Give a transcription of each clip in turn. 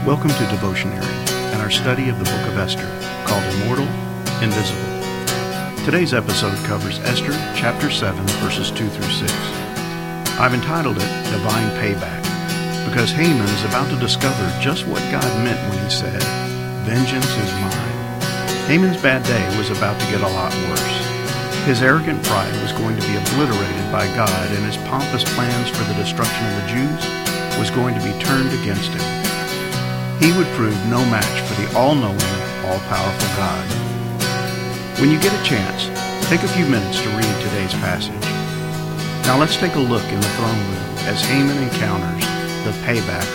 Welcome to Devotionary and our study of the book of Esther, called Immortal, Invisible. Today's episode covers Esther chapter 7, verses 2 through 6. I've entitled it Divine Payback, because Haman is about to discover just what God meant when he said, "Vengeance is mine." Haman's bad day was about to get a lot worse. His arrogant pride was going to be obliterated by God, and his pompous plans for the destruction of the Jews was going to be turned against him. He would prove no match for the all-knowing, all-powerful God. When you get a chance, take a few minutes to read today's passage. Now let's take a look in the throne room as Haman encounters the payback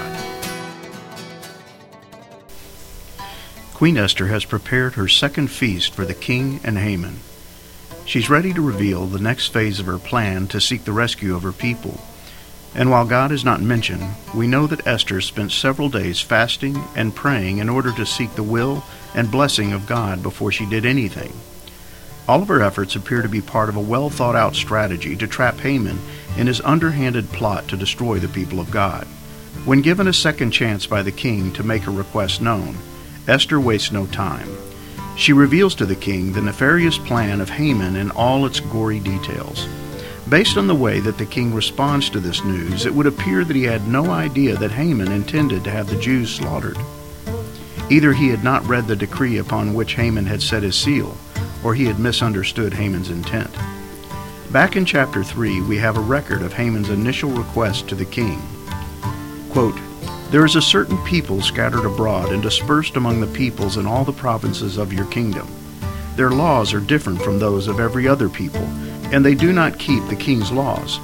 of God. Queen Esther has prepared her second feast for the king and Haman. She's ready to reveal the next phase of her plan to seek the rescue of her people. And while God is not mentioned, we know that Esther spent several days fasting and praying in order to seek the will and blessing of God before she did anything. All of her efforts appear to be part of a well-thought-out strategy to trap Haman in his underhanded plot to destroy the people of God. When given a second chance by the king to make her request known, Esther wastes no time. She reveals to the king the nefarious plan of Haman in all its gory details. Based on the way that the king responds to this news, it would appear that he had no idea that Haman intended to have the Jews slaughtered. Either he had not read the decree upon which Haman had set his seal, or he had misunderstood Haman's intent. Back in chapter 3, we have a record of Haman's initial request to the king. Quote, "There is a certain people scattered abroad and dispersed among the peoples in all the provinces of your kingdom. Their laws are different from those of every other people, and they do not keep the king's laws,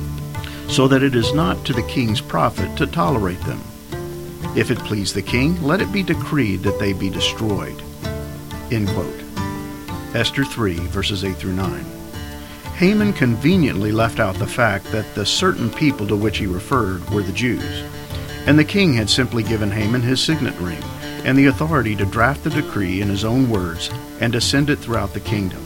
so that it is not to the king's profit to tolerate them. If it please the king, let it be decreed that they be destroyed." End quote. Esther 3, verses 8 through 9. Haman conveniently left out the fact that the certain people to which he referred were the Jews, and the king had simply given Haman his signet ring and the authority to draft the decree in his own words and to send it throughout the kingdom.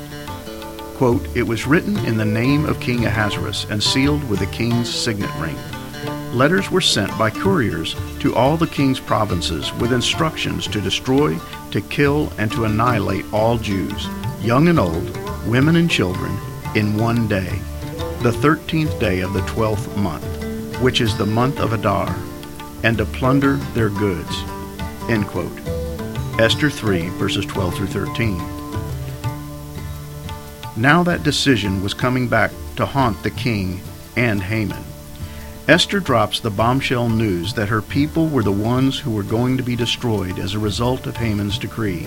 Quote, "It was written in the name of King Ahasuerus and sealed with the king's signet ring. Letters were sent by couriers to all the king's provinces with instructions to destroy, to kill, and to annihilate all Jews, young and old, women and children, in one day, the 13th day of the 12th month, which is the month of Adar, and to plunder their goods." End quote. Esther 3, verses 12 through 13. Now that decision was coming back to haunt the king and Haman. Esther drops the bombshell news that her people were the ones who were going to be destroyed as a result of Haman's decree.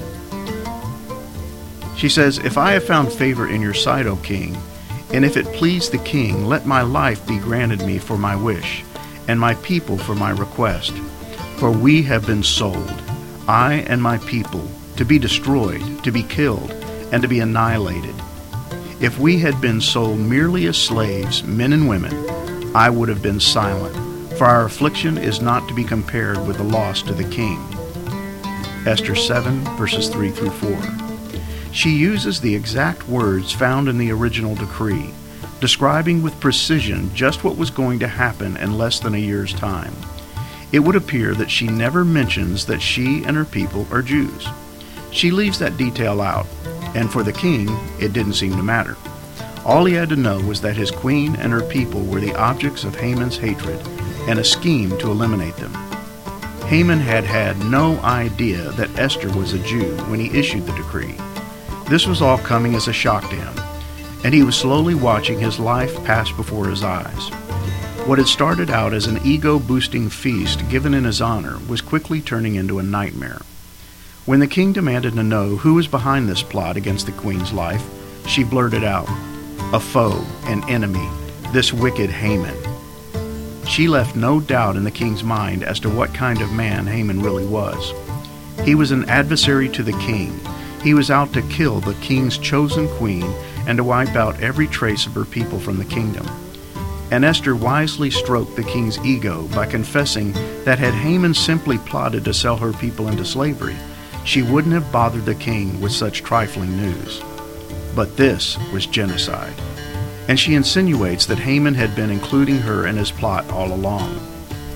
She says, "If I have found favor in your sight, O king, and if it please the king, let my life be granted me for my wish, and my people for my request. For we have been sold, I and my people, to be destroyed, to be killed, and to be annihilated. If we had been sold merely as slaves, men and women, I would have been silent, for our affliction is not to be compared with the loss to the king." Esther 7, verses 3 through 4. She uses the exact words found in the original decree, describing with precision just what was going to happen in less than a year's time. It would appear that she never mentions that she and her people are Jews. She leaves that detail out, and for the king, it didn't seem to matter. All he had to know was that his queen and her people were the objects of Haman's hatred and a scheme to eliminate them. Haman had had no idea that Esther was a Jew when he issued the decree. This was all coming as a shock to him, and he was slowly watching his life pass before his eyes. What had started out as an ego-boosting feast given in his honor was quickly turning into a nightmare. When the king demanded to know who was behind this plot against the queen's life, she blurted out, "A foe, an enemy, this wicked Haman." She left no doubt in the king's mind as to what kind of man Haman really was. He was an adversary to the king. He was out to kill the king's chosen queen and to wipe out every trace of her people from the kingdom. And Esther wisely stroked the king's ego by confessing that had Haman simply plotted to sell her people into slavery, she wouldn't have bothered the king with such trifling news. But this was genocide, and she insinuates that Haman had been including her in his plot all along.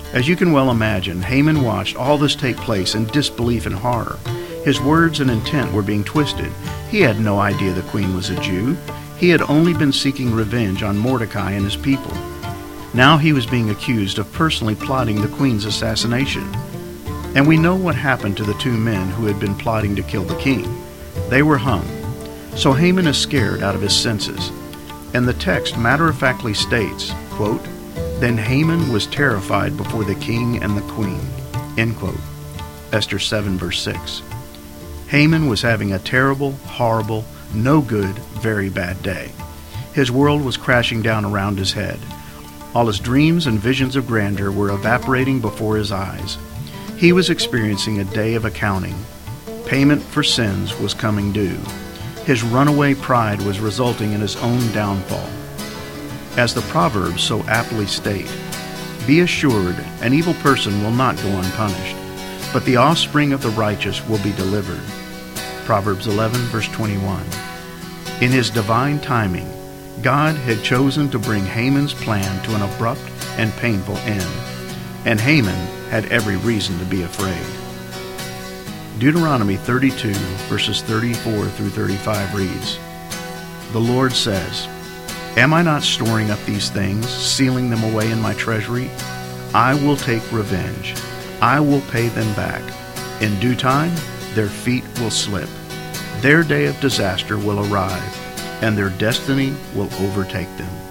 As you can well imagine, Haman watched all this take place in disbelief and horror. His words and intent were being twisted. He had no idea the queen was a Jew. He had only been seeking revenge on Mordecai and his people. Now he was being accused of personally plotting the queen's assassination. And we know what happened to the two men who had been plotting to kill the king. They were hung. So Haman is scared out of his senses. And the text matter-of-factly states, quote, "Then Haman was terrified before the king and the queen." End quote. Esther 7, verse 6. Haman was having a terrible, horrible, no good, very bad day. His world was crashing down around his head. All his dreams and visions of grandeur were evaporating before his eyes. He was experiencing a day of accounting. Payment for sins was coming due. His runaway pride was resulting in his own downfall. As the Proverbs so aptly state, "Be assured, an evil person will not go unpunished, but the offspring of the righteous will be delivered." Proverbs 11, verse 21. In his divine timing, God had chosen to bring Haman's plan to an abrupt and painful end, and Haman had every reason to be afraid. Deuteronomy 32, verses 34 through 35 reads, "The Lord says, Am I not storing up these things, sealing them away in my treasury? I will take revenge. I will pay them back. In due time, their feet will slip. Their day of disaster will arrive, and their destiny will overtake them."